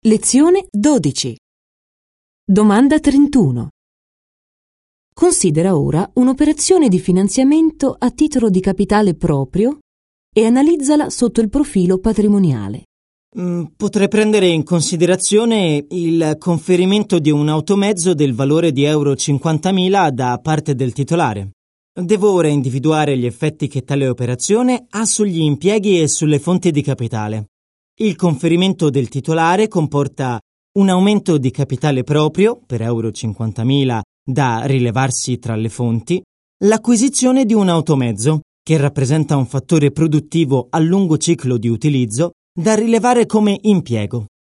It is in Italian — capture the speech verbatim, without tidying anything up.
Lezione dodici. Domanda trentuno. Considera ora un'operazione di finanziamento a titolo di capitale proprio e analizzala sotto il profilo patrimoniale. Mm, potrei prendere in considerazione il conferimento di un automezzo del valore di euro cinquantamila da parte del titolare. Devo ora individuare gli effetti che tale operazione ha sugli impieghi e sulle fonti di capitale. Il conferimento del titolare comporta un aumento di capitale proprio per euro cinquantamila da rilevarsi tra le fonti, l'acquisizione di un automezzo, che rappresenta un fattore produttivo a lungo ciclo di utilizzo, da rilevare come impiego.